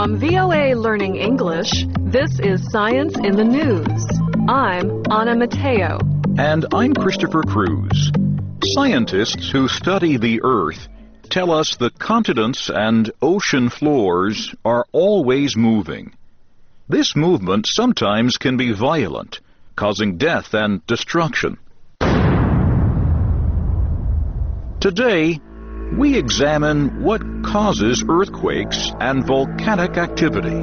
From VOA Learning English, this is Science in the News. I'm Anna Mateo. And I'm Christopher Cruz. Scientists who study the Earth tell us the continents and ocean floors are always moving. This movement sometimes can be violent, causing death and destruction. Today, we examine what causes earthquakes and volcanic activity.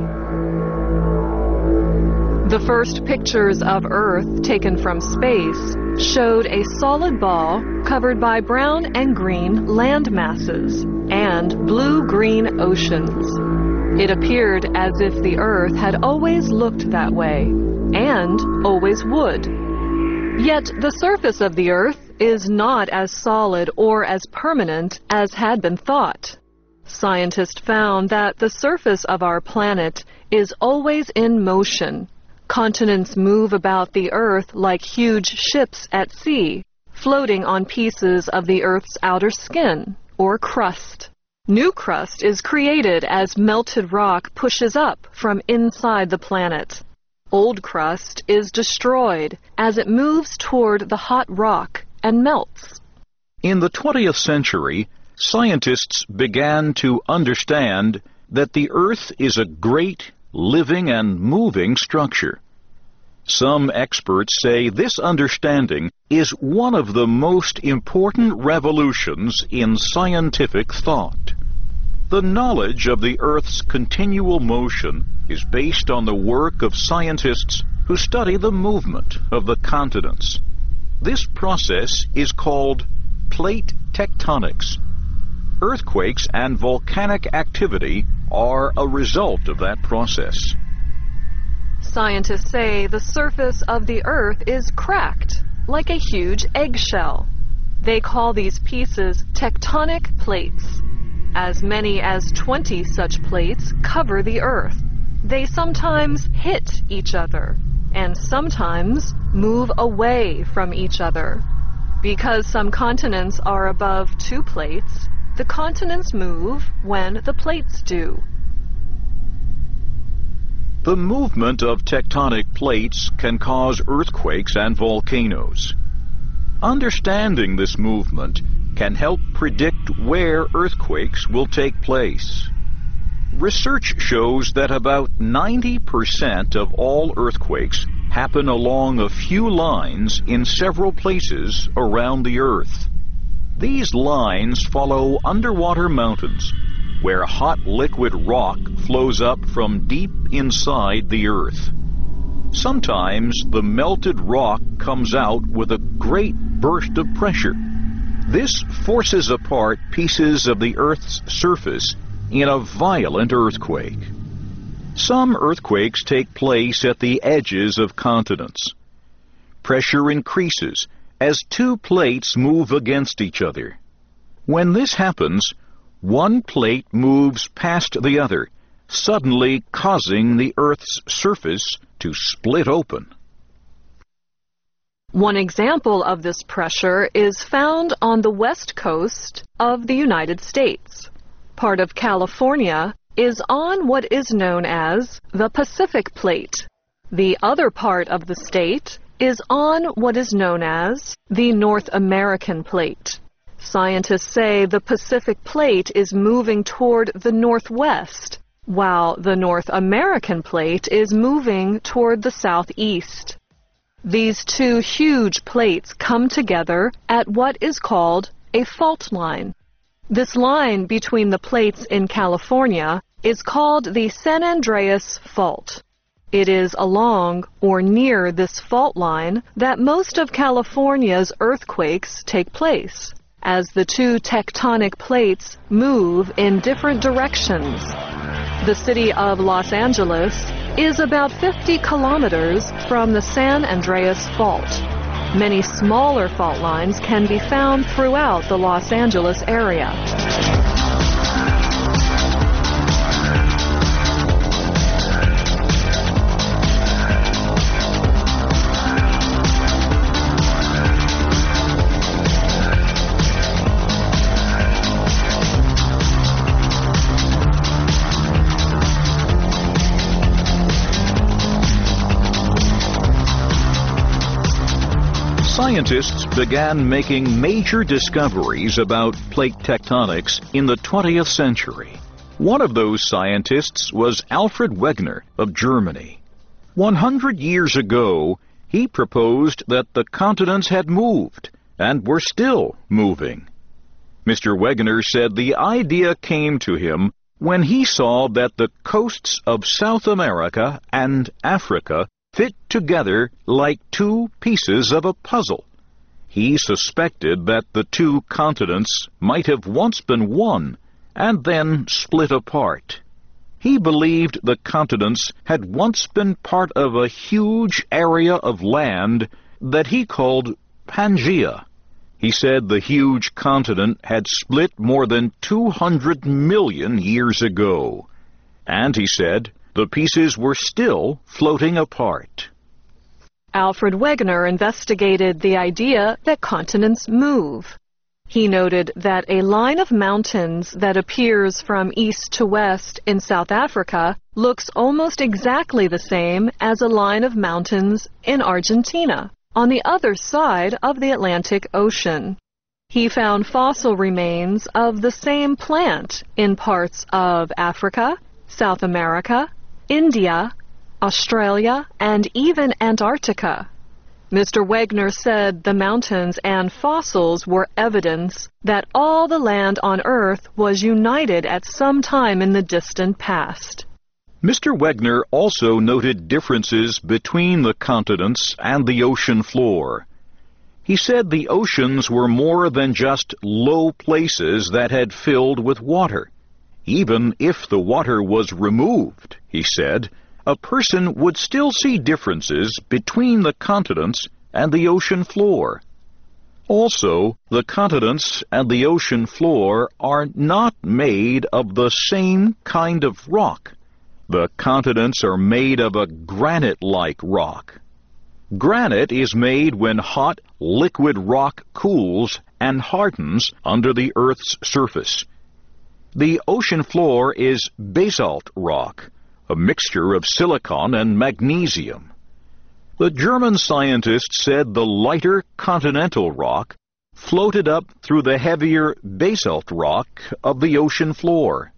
The first pictures of Earth taken from space showed a solid ball covered by brown and green land masses and blue-green oceans. It appeared as if the Earth had always looked that way, and always would. Yet the surface of the Earth is not as solid or as permanent as had been thought. Scientists found that the surface of our planet is always in motion. Continents move about the Earth like huge ships at sea, floating on pieces of the Earth's outer skin, or crust. New crust is created as melted rock pushes up from inside the planet. Old crust is destroyed as it moves toward the hot rock and melts. In the 20th century, scientists began to understand that the Earth is a great, living and moving structure. Some experts say this understanding is one of the most important revolutions in scientific thought. The knowledge of the Earth's continual motion is based on the work of scientists who study the movement of the continents. This process is called plate tectonics. Earthquakes and volcanic activity are a result of that process. Scientists say the surface of the Earth is cracked, like a huge eggshell. They call these pieces tectonic plates. As many as 20 such plates cover the Earth. They sometimes hit each other, and sometimes move away from each other. Because some continents are above two plates, the continents move when the plates do. The movement of tectonic plates can cause earthquakes and volcanoes. Understanding this movement can help predict where earthquakes will take place. Research shows that about 90% of all earthquakes happen along a few lines in several places around the Earth. These lines follow underwater mountains, where hot liquid rock flows up from deep inside the Earth. Sometimes the melted rock comes out with a great burst of pressure. This forces apart pieces of the Earth's surface in a violent earthquake. Some earthquakes take place at the edges of continents. Pressure increases as two plates move against each other. When this happens, one plate moves past the other, suddenly causing the Earth's surface to split open. One example of this pressure is found on the west coast of the United States. Part of California is on what is known as the Pacific Plate. The other part of the state is on what is known as the North American Plate. Scientists say the Pacific Plate is moving toward the northwest, while the North American Plate is moving toward the southeast. These two huge plates come together at what is called a fault line. This line between the plates in California is called the San Andreas Fault. It is along or near this fault line that most of California's earthquakes take place, as the two tectonic plates move in different directions. The city of Los Angeles is about 50 kilometers from the San Andreas Fault. Many smaller fault lines can be found throughout the Los Angeles area. scientists began making major discoveries about plate tectonics in the 20th century. One of those scientists was Alfred Wegener of Germany. 100 years ago, he proposed that the continents had moved and were still moving. Mr. Wegener said the idea came to him when he saw that the coasts of South America and Africa fit together like two pieces of a puzzle. He suspected that the two continents might have once been one and then split apart. He believed the continents had once been part of a huge area of land that he called Pangaea. He said the huge continent had split more than 200 million years ago. And he said the pieces were still floating apart. Alfred Wegener investigated the idea that continents move. He noted that a line of mountains that appears from east to west in South Africa looks almost exactly the same as a line of mountains in Argentina, on the other side of the Atlantic Ocean. He found fossil remains of the same plant in parts of Africa, South America, India, Australia, and even Antarctica. Mr. Wegener said the mountains and fossils were evidence that all the land on Earth was united at some time in the distant past. Mr. Wegener also noted differences between the continents and the ocean floor. He said the oceans were more than just low places that had filled with water. Even if the water was removed, he said, a person would still see differences between the continents and the ocean floor. Also, the continents and the ocean floor are not made of the same kind of rock. The continents are made of a granite-like rock. Granite is made when hot, liquid rock cools and hardens under the Earth's surface. The ocean floor is basalt rock, a mixture of silicon and magnesium. The German scientists said the lighter continental rock floated up through the heavier basalt rock of the ocean floor.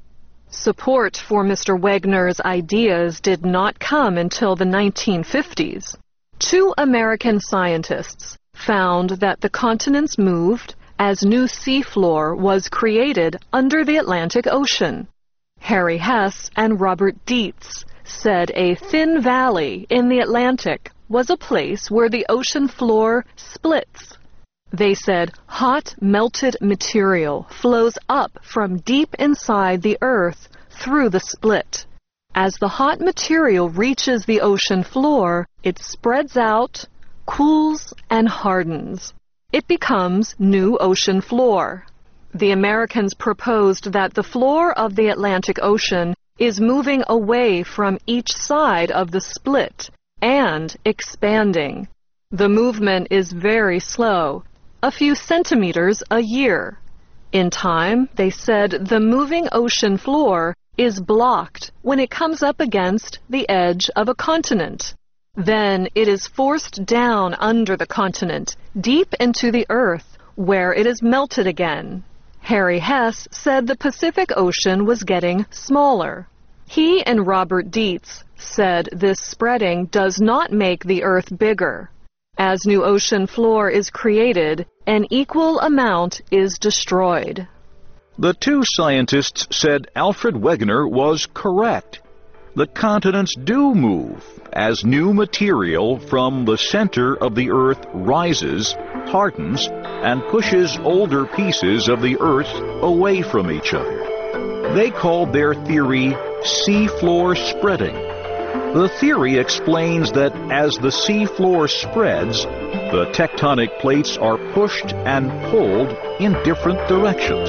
Support for Mr. Wegener's ideas did not come until the 1950s. Two American scientists found that the continents moved as new seafloor was created under the Atlantic Ocean. Harry Hess and Robert Dietz said a thin valley in the Atlantic was a place where the ocean floor splits. They said hot melted material flows up from deep inside the Earth through the split. As the hot material reaches the ocean floor, it spreads out, cools, and hardens. It becomes new ocean floor. The Americans proposed that the floor of the Atlantic Ocean is moving away from each side of the split and expanding. The movement is very slow, a few centimeters a year. In time, they said the moving ocean floor is blocked when it comes up against the edge of a continent. Then it is forced down under the continent, deep into the earth, where it is melted again. Harry Hess said the Pacific Ocean was getting smaller. He and Robert Dietz said this spreading does not make the earth bigger. As new ocean floor is created, an equal amount is destroyed. The two scientists said Alfred Wegener was correct. The continents do move as new material from the center of the Earth rises, hardens, and pushes older pieces of the Earth away from each other. They called their theory seafloor spreading. The theory explains that as the seafloor spreads, the tectonic plates are pushed and pulled in different directions.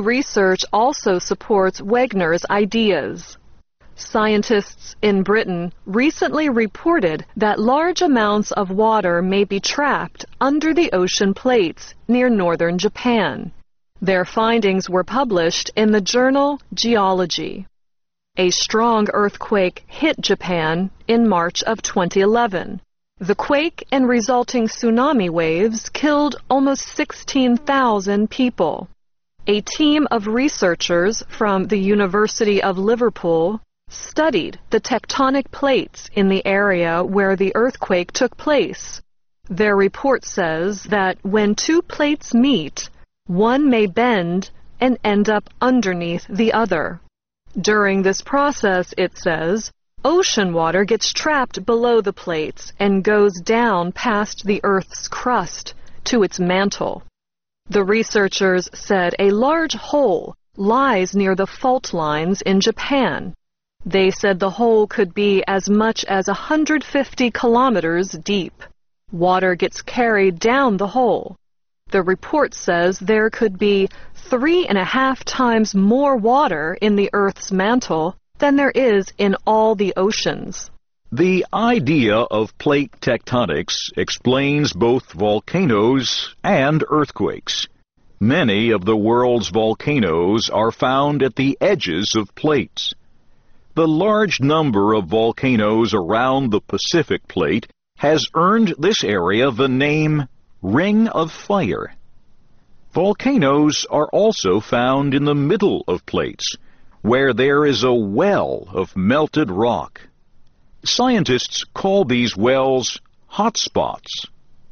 New research also supports Wegener's ideas. Scientists in Britain recently reported that large amounts of water may be trapped under the ocean plates near northern Japan. Their findings were published in the journal Geology. A strong earthquake hit Japan in March of 2011. The quake and resulting tsunami waves killed almost 16,000 people. A team of researchers from the University of Liverpool studied the tectonic plates in the area where the earthquake took place. Their report says that when two plates meet, one may bend and end up underneath the other. During this process, it says, ocean water gets trapped below the plates and goes down past the Earth's crust to its mantle. The researchers said a large hole lies near the fault lines in Japan. They said the hole could be as much as 150 kilometers deep. Water gets carried down the hole. The report says there could be 3.5 times more water in the Earth's mantle than there is in all the oceans. The idea of plate tectonics explains both volcanoes and earthquakes. Many of the world's volcanoes are found at the edges of plates. The large number of volcanoes around the Pacific Plate has earned this area the name Ring of Fire. Volcanoes are also found in the middle of plates, where there is a well of melted rock. Scientists call these wells hotspots.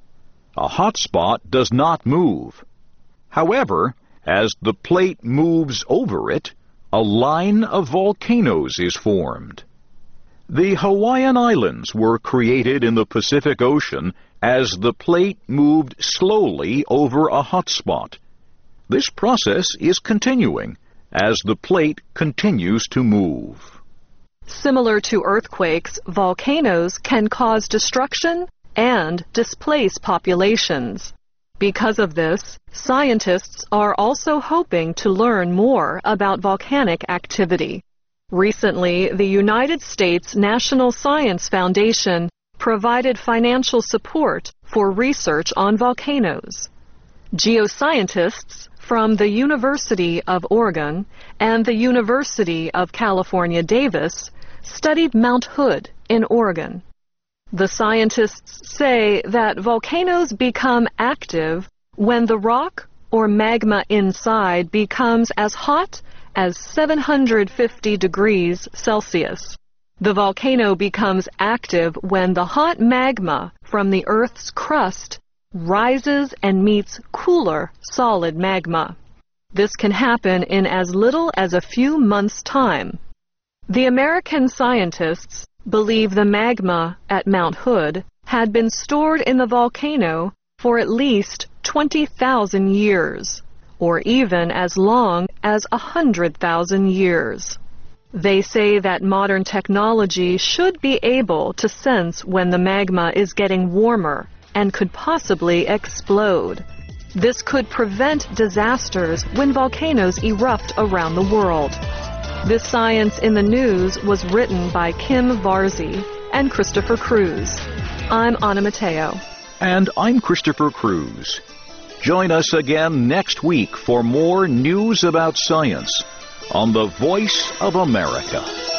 A hotspot does not move. However, as the plate moves over it, a line of volcanoes is formed. The Hawaiian Islands were created in the Pacific Ocean as the plate moved slowly over a hotspot. This process is continuing as the plate continues to move. Similar to earthquakes, volcanoes can cause destruction and displace populations. Because of this, scientists are also hoping to learn more about volcanic activity. Recently, the United States National Science Foundation provided financial support for research on volcanoes. Geoscientists from the University of Oregon and the University of California, Davis studied Mount Hood in Oregon. The scientists say that volcanoes become active when the rock or magma inside becomes as hot as 750 degrees Celsius. The volcano becomes active when the hot magma from the Earth's crust rises and meets cooler solid magma. This can happen in as little as a few months' time. The American scientists believe the magma at Mount Hood had been stored in the volcano for at least 20,000 years, or even as long as 100,000 years. They say that modern technology should be able to sense when the magma is getting warmer and could possibly explode. This could prevent disasters when volcanoes erupt around the world. This Science in the News was written by Kim Varzi and Christopher Cruz. I'm Anna Mateo. And I'm Christopher Cruz. Join us again next week for more news about science on the Voice of America.